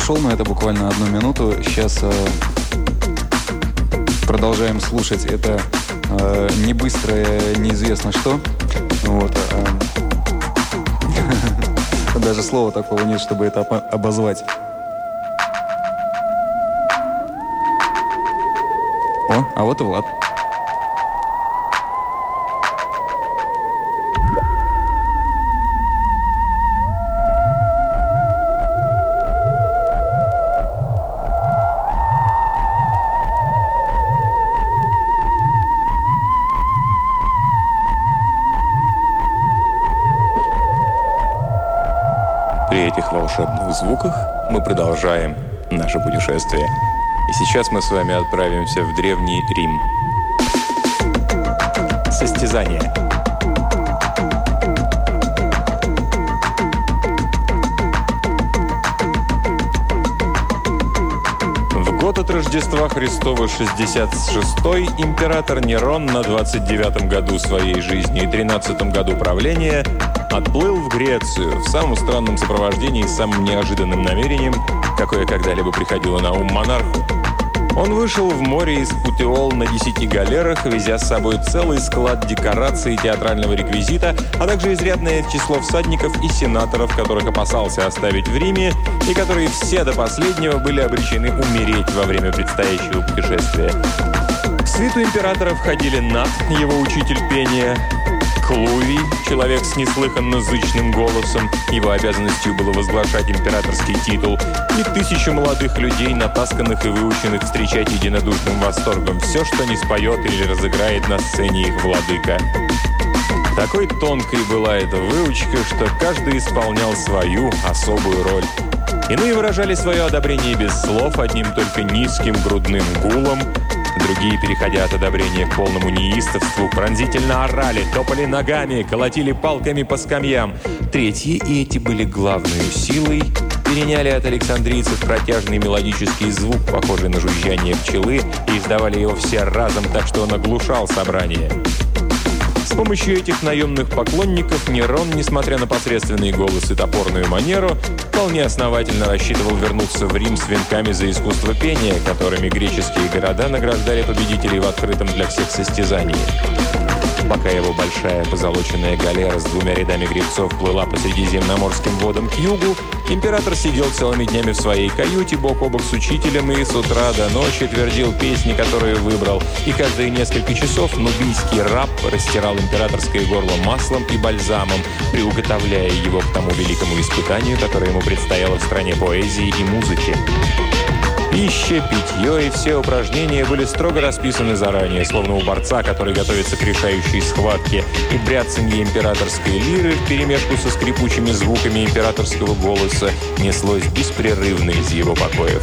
прошел, но это буквально 1 минуту. Сейчас продолжаем слушать. Это не быстрое, неизвестно что. Вот. Даже слова такого нет, чтобы это обозвать. О, а вот и Влад. При этих волшебных звуках мы продолжаем наше путешествие. И сейчас мы с вами отправимся в Древний Рим. Состязание. В год от Рождества Христова 66-й император Нерон на 29-м году своей жизни и 13-м году правления отплыл в Грецию в самом странном сопровождении и самым неожиданным намерением, какое когда-либо приходило на ум монарху. Он вышел в море из Путеол на 10 галерах, везя с собой целый склад декораций и театрального реквизита, а также изрядное число всадников и сенаторов, которых опасался оставить в Риме, и которые все до последнего были обречены умереть во время предстоящего путешествия. В свиту императора входили Нат, его учитель пения, Клувий, человек с неслыханно зычным голосом, его обязанностью было возглашать императорский титул, и 1000 молодых людей, натасканных и выученных встречать единодушным восторгом все, что не споет или разыграет на сцене их владыка. Такой тонкой была эта выучка, что каждый исполнял свою особую роль. Иные выражали свое одобрение без слов, одним только низким грудным гулом. Другие, переходя от одобрения к полному неистовству, пронзительно орали, топали ногами, колотили палками по скамьям. Третьи, и эти были главной силой, переняли от александрийцев протяжный мелодический звук, похожий на жужжание пчелы, и издавали его все разом, так что он оглушал собрание. С помощью этих наемных поклонников Нерон, несмотря на посредственный голос и топорную манеру, вполне основательно рассчитывал вернуться в Рим с венками за искусство пения, которыми греческие города награждали победителей в открытом для всех состязании. Пока его большая позолоченная галера с 2 рядами гребцов плыла по Средиземноморским водам к югу, император сидел целыми днями в своей каюте бок о бок с учителем и с утра до ночи твердил песни, которые выбрал, и каждые несколько часов нубийский раб растирал императорское горло маслом и бальзамом, приуготовляя его к тому великому испытанию, которое ему предстояло в стране поэзии и музыки. Пища, питье и все упражнения были строго расписаны заранее, словно у борца, который готовится к решающей схватке, и бряцанье императорской лиры вперемешку со скрипучими звуками императорского голоса неслось беспрерывно из его покоев.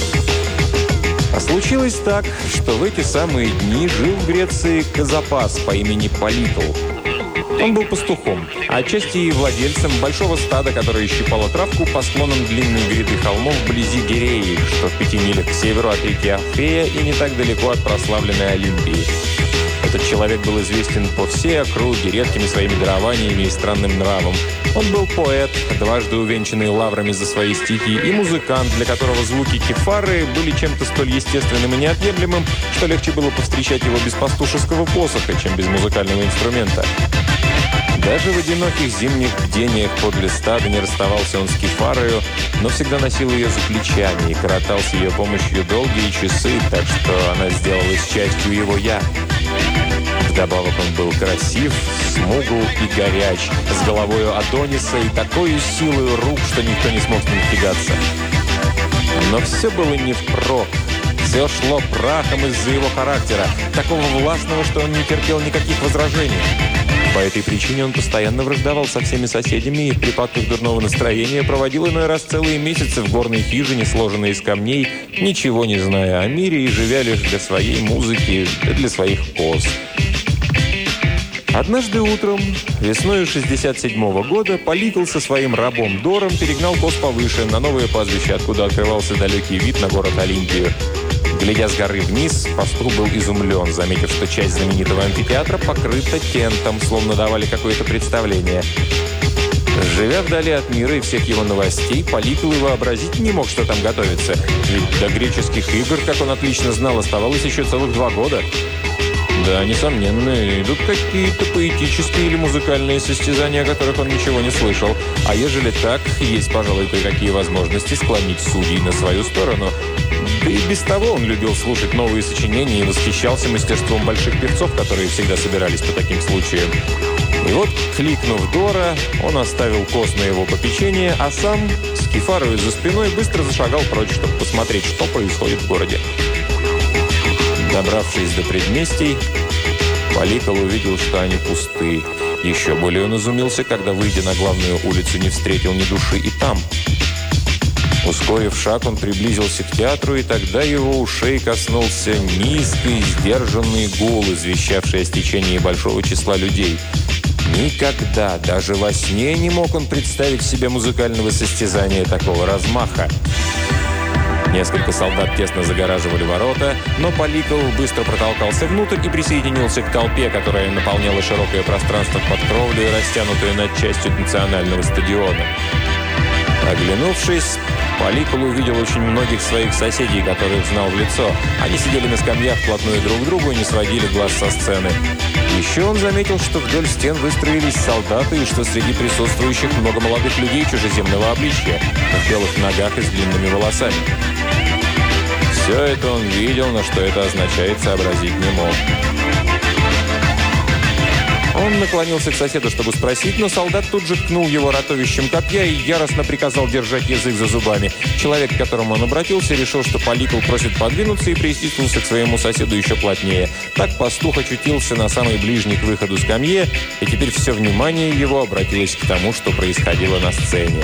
А случилось так, что в эти самые дни жил в Греции казапас по имени Поликл. Он был пастухом, а отчасти и владельцем большого стада, которое щипало травку по склонам длинной гряды холмов вблизи Гиреи, что в 5 милях к северу от реки Афея и не так далеко от прославленной Олимпии. Этот человек был известен по всей округе редкими своими дарованиями и странным нравом. Он был поэт, дважды увенчанный лаврами за свои стихи, и музыкант, для которого звуки кефары были чем-то столь естественным и неотъемлемым, что легче было повстречать его без пастушеского посоха, чем без музыкального инструмента. Даже в одиноких зимних бдениях подле стада не расставался он с кефарою, но всегда носил ее за плечами и коротал с ее помощью долгие часы, так что она сделалась частью его «я». Вдобавок он был красив, смугл и горяч, с головою Адониса и такой силой рук, что никто не смог с ним тягаться. Но все было не впрок. Все шло прахом из-за его характера, такого властного, что он не терпел никаких возражений. По этой причине он постоянно враждовал со всеми соседями и в припадках дурного настроения проводил иной раз целые месяцы в горной хижине, сложенной из камней, ничего не зная о мире и живя лишь для своей музыки, для своих коз. Однажды утром, весною 67-го года, Поликл со своим рабом Дором перегнал коз повыше, на новое пастбище, откуда открывался далекий вид на город Олимпию. Глядя с горы вниз, пастух был изумлен, заметив, что часть знаменитого амфитеатра покрыта тентом, словно давали какое-то представление. Живя вдали от мира и всех его новостей, Поликл и вообразить не мог, что там готовится. Ведь до греческих игр, как он отлично знал, оставалось еще целых 2 года. Да, несомненно, идут какие-то поэтические или музыкальные состязания, о которых он ничего не слышал. А ежели так, есть, пожалуй, кое-какие возможности склонить судей на свою сторону. Да и без того он любил слушать новые сочинения и восхищался мастерством больших певцов, которые всегда собирались по таким случаям. И вот, кликнув Дора, он оставил Кос на его попечение, а сам, с кефарой за спиной, быстро зашагал прочь, чтобы посмотреть, что происходит в городе. Добравшись до предместий, Поликл увидел, что они пусты. Еще более он изумился, когда, выйдя на главную улицу, не встретил ни души и там. Ускорив шаг, он приблизился к театру, и тогда его ушей коснулся низкий, сдержанный гул, извещавший о стечении большого числа людей. Никогда, даже во сне, не мог он представить себе музыкального состязания такого размаха. Несколько солдат тесно загораживали ворота, но Поликл быстро протолкался внутрь и присоединился к толпе, которая наполняла широкое пространство под кровлей, растянутую над частью национального стадиона. Оглянувшись, Поликл увидел очень многих своих соседей, которых знал в лицо. Они сидели на скамьях вплотную друг к другу и не сводили глаз со сцены. Еще он заметил, что вдоль стен выстроились солдаты, и что среди присутствующих много молодых людей чужеземного обличья, в белых ногах и с длинными волосами. Все это он видел, но что это означает, сообразить не мог. Он наклонился к соседу, чтобы спросить, но солдат тут же ткнул его ротовищем копья и яростно приказал держать язык за зубами. Человек, к которому он обратился, решил, что Поликл просит подвинуться, и присоединился к своему соседу еще плотнее. Так пастух очутился на самой ближней к выходу скамье, и теперь все внимание его обратилось к тому, что происходило на сцене.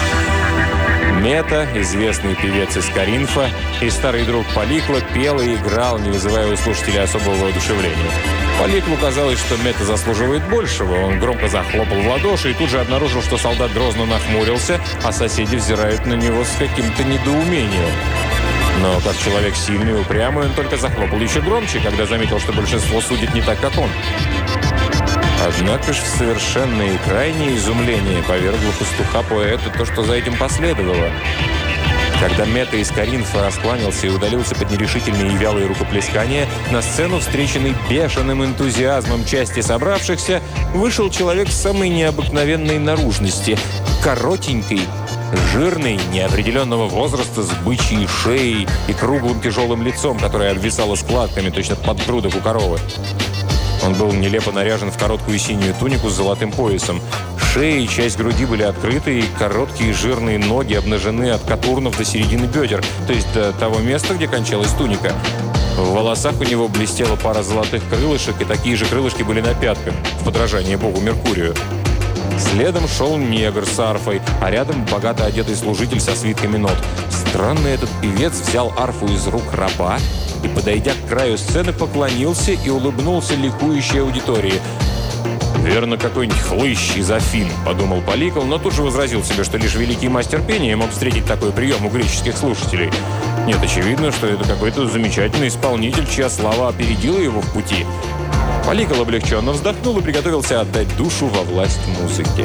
Мета, известный певец из Коринфа и старый друг Поликла, пел и играл, не вызывая у слушателей особого воодушевления. Поликлу казалось, что Мета заслуживает большего. Он громко захлопал в ладоши и тут же обнаружил, что солдат грозно нахмурился, а соседи взирают на него с каким-то недоумением. Но как человек сильный и упрямый, он только захлопал еще громче, когда заметил, что большинство судит не так, как он. Однако ж в совершенное и крайнее изумление повергло пастуха-поэта то, что за этим последовало. Когда Мета из Коринфа раскланялся и удалился под нерешительные и вялые рукоплескания, на сцену, встреченный бешеным энтузиазмом части собравшихся, вышел человек самой необыкновенной наружности, коротенький, жирный, неопределенного возраста, с бычьей шеей и круглым тяжелым лицом, которое обвисало складками, точно подгрудок у коровы. Он был нелепо наряжен в короткую синюю тунику с золотым поясом. Шея и часть груди были открыты, и короткие жирные ноги обнажены от катурнов до середины бедер, то есть до того места, где кончалась туника. В волосах у него блестела пара золотых крылышек, и такие же крылышки были на пятках, в подражание богу Меркурию. Следом шел негр с арфой, а рядом богато одетый служитель со свитками нот. Странный этот певец взял арфу из рук раба и, подойдя к краю сцены, поклонился и улыбнулся ликующей аудитории. «Верно, какой-нибудь хлыщ из Афин», — подумал Поликл, но тут же возразил себе, что лишь великий мастер пения мог встретить такой прием у греческих слушателей. Нет, очевидно, что это какой-то замечательный исполнитель, чья слава опередила его в пути. Поликл облегченно вздохнул и приготовился отдать душу во власть музыки.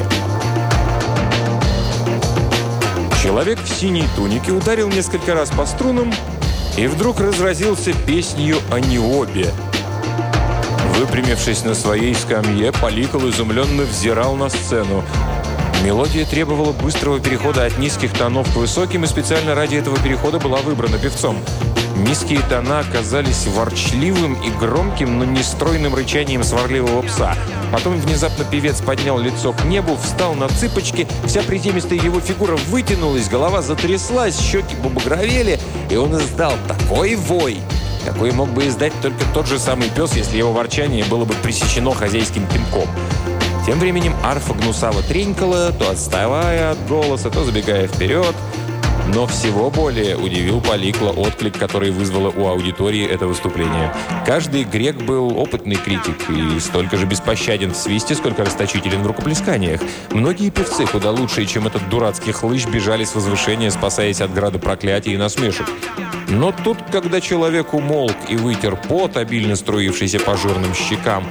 Человек в синей тунике ударил несколько раз по струнам и вдруг разразился песнью о Необе. Выпрямившись на своей скамье, Поликл изумленно взирал на сцену. Мелодия требовала быстрого перехода от низких тонов к высоким, и специально ради этого перехода была выбрана певцом. Низкие тона оказались ворчливым и громким, но нестройным рычанием сварливого пса. Потом внезапно певец поднял лицо к небу, встал на цыпочки, вся приземистая его фигура вытянулась, голова затряслась, щеки побагровели, и он издал такой вой, какой мог бы издать только тот же самый пес, если его ворчание было бы пресечено хозяйским пинком. Тем временем арфа гнусаво тренькала, то отставая от голоса, то забегая вперед. Но всего более удивил Поликла отклик, который вызвало у аудитории это выступление. Каждый грек был опытный критик и столько же беспощаден в свисте, сколько расточителен в рукоплесканиях. Многие певцы, куда лучшие, чем этот дурацкий хлыщ, бежали с возвышения, спасаясь от града проклятий и насмешек. Но тут, когда человек умолк и вытер пот, обильно струившийся по жирным щекам,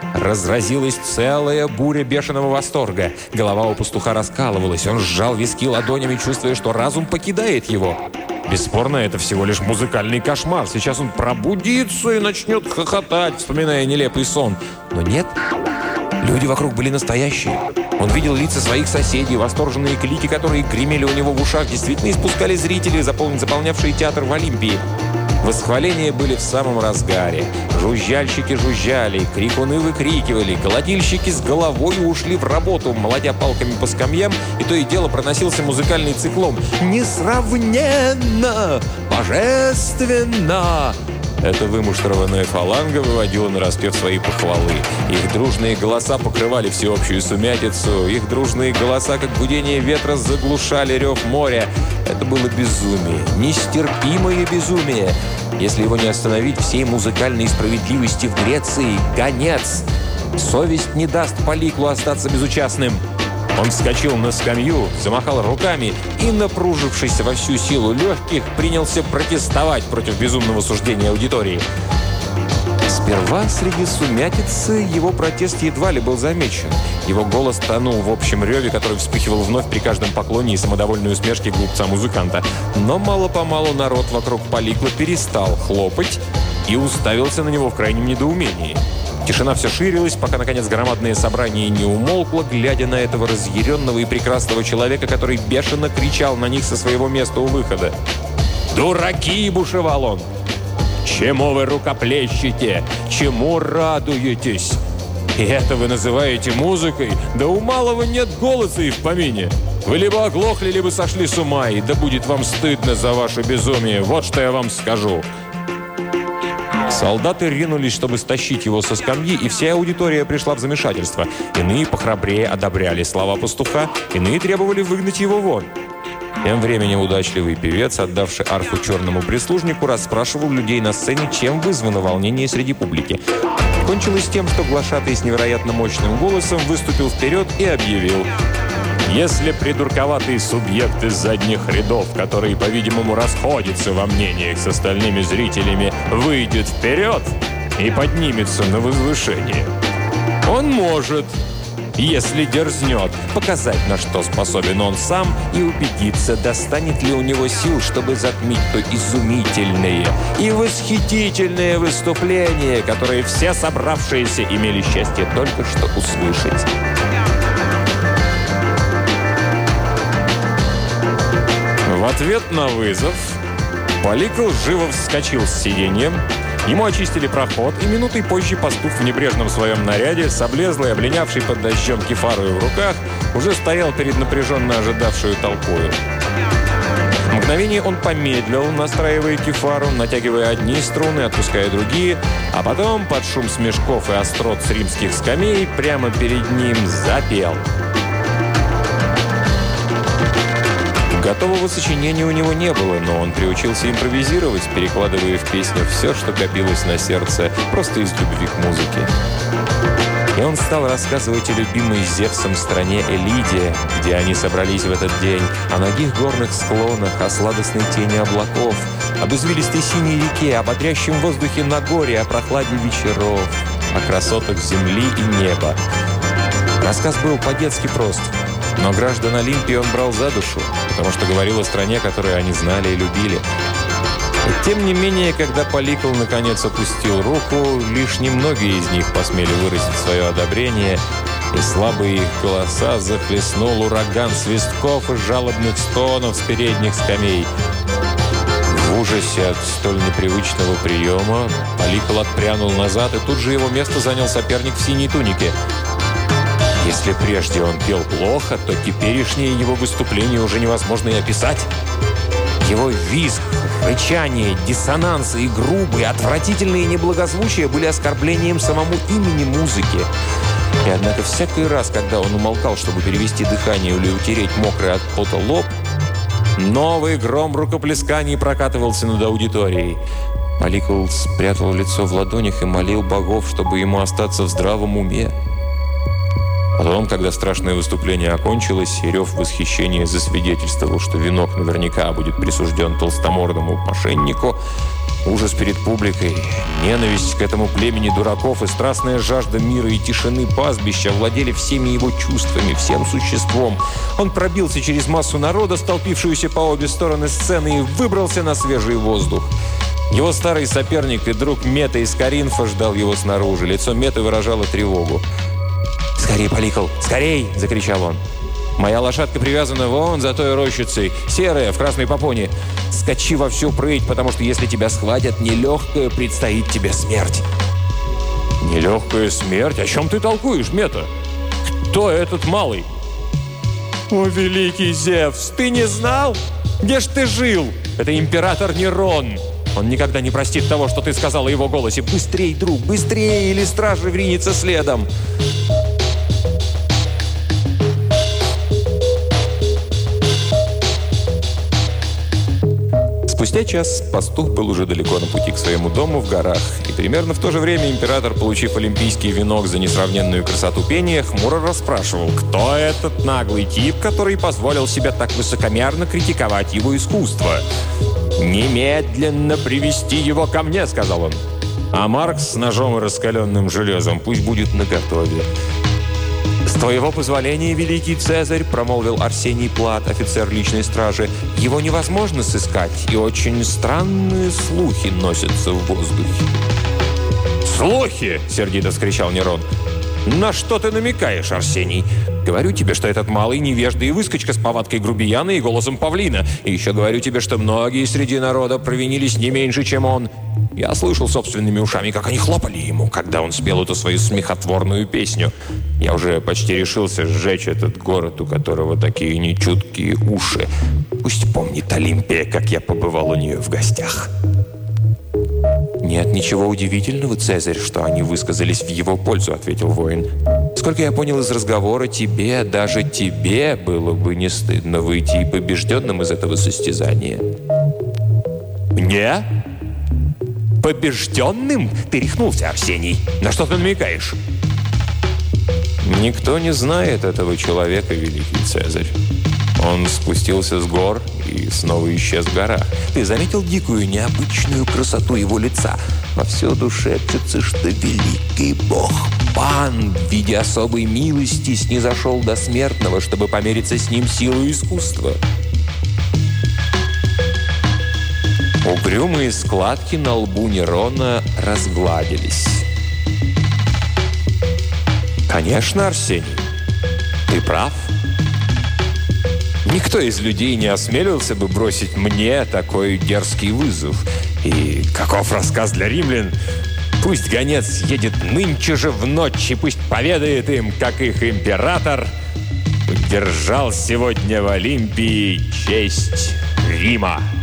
Разразилась целая буря бешеного восторга. Голова у пастуха раскалывалась. Он сжал виски ладонями, чувствуя, что разум покидает его. Бесспорно, это всего лишь музыкальный кошмар. Сейчас он пробудится и начнет хохотать, вспоминая нелепый сон. Но нет. Люди вокруг были настоящие. Он видел лица своих соседей, восторженные клики, которые гремели у него в ушах, действительно испускали зрители, заполнявшие театр в Олимпии. Восхваления были в самом разгаре. Жужжальщики жужжали, крикуны выкрикивали, колотильщики с головой ушли в работу, молотя палками по скамьям, и то и дело проносился музыкальный циклон. «Несравненно! Божественно!» Эта вымуштрованная фаланга выводила нараспев свои похвалы. Их дружные голоса покрывали всеобщую сумятицу. Их дружные голоса, как гудение ветра, заглушали рев моря. Это было безумие, нестерпимое безумие. Если его не остановить, всей музыкальной справедливости в Греции конец. Совесть не даст Поликлу остаться безучастным. Он вскочил на скамью, замахал руками и, напружившись во всю силу легких, принялся протестовать против безумного суждения аудитории. Сперва среди сумятицы его протест едва ли был замечен. Его голос тонул в общем реве, который вспыхивал вновь при каждом поклоне и самодовольной усмешке глупца-музыканта. Но мало-помалу народ вокруг Поликла перестал хлопать и уставился на него в крайнем недоумении. Тишина все ширилась, пока, наконец, громадное собрание не умолкло, глядя на этого разъяренного и прекрасного человека, который бешено кричал на них со своего места у выхода. «Дураки!» – бушевал он. «Чему вы рукоплещете? Чему радуетесь? И это вы называете музыкой? Да у малого нет голоса и в помине. Вы либо оглохли, либо сошли с ума, и да будет вам стыдно за ваше безумие. Вот что я вам скажу». Солдаты ринулись, чтобы стащить его со скамьи, и вся аудитория пришла в замешательство. Иные похрабрее одобряли слова пастуха, иные требовали выгнать его вон. Тем временем удачливый певец, отдавший арфу черному прислужнику, расспрашивал людей на сцене, чем вызвано волнение среди публики. Кончилось тем, что глашатый с невероятно мощным голосом выступил вперед и объявил: «Если придурковатый субъект из задних рядов, который, по-видимому, расходится во мнениях с остальными зрителями, выйдет вперед и поднимется на возвышение, он может, если дерзнет, показать, на что способен он сам, и убедиться, достанет ли у него сил, чтобы затмить то изумительное и восхитительное выступление, которое все собравшиеся имели счастье только что услышать». В ответ на вызов Поликл живо вскочил с сиденья, ему очистили проход, и минутой позже пастух в небрежном своем наряде, с облезлой, облинявшей под дождем кефарою в руках, уже стоял перед напряженно ожидавшую толпою. В мгновение он помедлил, настраивая кефару, натягивая одни струны, отпуская другие, а потом под шум смешков и острот с римских скамей прямо перед ним запел. Готового сочинения у него не было, но он приучился импровизировать, перекладывая в песню все, что копилось на сердце, просто из любви к музыке. И он стал рассказывать о любимой Зевсом стране Элиде, где они собрались в этот день, о нагих горных склонах, о сладостной тени облаков, об извилистой синей реке, о бодрящем воздухе на горе, о прохладе вечеров, о красотах земли и неба. Рассказ был по-детски прост. Но граждан Олимпии он брал за душу, потому что говорил о стране, которую они знали и любили. И тем не менее, когда Поликл наконец опустил руку, лишь немногие из них посмели выразить свое одобрение, и слабые их голоса захлестнул ураган свистков и жалобных стонов с передних скамей. В ужасе от столь непривычного приема Поликл отпрянул назад, и тут же его место занял соперник в синей тунике. Если прежде он пел плохо, то теперешнее его выступление уже невозможно и описать. Его визг, рычание, диссонансы и грубые, отвратительные неблагозвучия были оскорблением самому имени музыки. И однако всякий раз, когда он умолкал, чтобы перевести дыхание или утереть мокрый от пота лоб, новый гром рукоплесканий прокатывался над аудиторией. Поликл спрятал лицо в ладонях и молил богов, чтобы ему остаться в здравом уме. Потом, когда страшное выступление окончилось, и рев восхищения засвидетельствовал, что венок наверняка будет присужден толстомордому мошеннику, Ужас перед публикой, ненависть к этому племени дураков и страстная жажда мира и тишины пастбища владели всеми его чувствами, всем существом. Он пробился через массу народа, столпившуюся по обе стороны сцены, и выбрался на свежий воздух. Его старый соперник и друг Мета из Коринфа ждал его снаружи. Лицо Меты выражало тревогу. «Скорей, Поликл, скорей!» – закричал он. «Моя лошадка привязана вон за той рощицей, серая, в красной попоне. Скачи во всю прыть, потому что если тебя схватят, нелегкая предстоит тебе смерть». «Нелегкая смерть? О чем ты толкуешь, Мета? Кто этот малый?» «О, великий Зевс, ты не знал? Где ж ты жил? Это император Нерон. Он никогда не простит того, что ты сказал о его голосе. Быстрей, друг, быстрее, или стражи ринется следом». Спустя час пастух был уже далеко на пути к своему дому в горах, и примерно в то же время император, получив олимпийский венок за несравненную красоту пения, хмуро расспрашивал, кто этот наглый тип, который позволил себе так высокомерно критиковать его искусство. «Немедленно привести его ко мне», — сказал он. «А Маркс с ножом и раскаленным железом пусть будет наготове». «С твоего позволения, великий Цезарь», — промолвил Арсений Плат, офицер личной стражи, — «его невозможно сыскать, и очень странные слухи носятся в воздухе». «Слухи!» — сердито вскричал Нерон. «На что ты намекаешь, Арсений? Говорю тебе, что этот малый невежда и выскочка с повадкой грубияна и голосом павлина. И еще говорю тебе, что многие среди народа провинились не меньше, чем он. Я слышал собственными ушами, как они хлопали ему, когда он спел эту свою смехотворную песню. Я уже почти решился сжечь этот город, у которого такие нечуткие уши. Пусть помнит Олимпия, как я побывал у нее в гостях». «Нет ничего удивительного, Цезарь, что они высказались в его пользу», — ответил воин. «Сколько я понял из разговора, тебе, даже тебе, было бы не стыдно выйти побежденным из этого состязания». «Мне? Побежденным? Ты рехнулся, Арсений. На что ты намекаешь?» «Никто не знает этого человека, великий Цезарь. Он спустился с гор и снова исчез в горах. Ты заметил дикую, необычную красоту его лица? Повсюду шепчется, что великий бог Пан в виде особой милости снизошел до смертного, чтобы помериться с ним силой искусства». Угрюмые складки на лбу Нерона разгладились. «Конечно, Арсений, ты прав. Никто из людей не осмелился бы бросить мне такой дерзкий вызов. И каков рассказ для римлян? Пусть гонец едет нынче же в ночь, и пусть поведает им, как их император удержал сегодня в Олимпии честь Рима».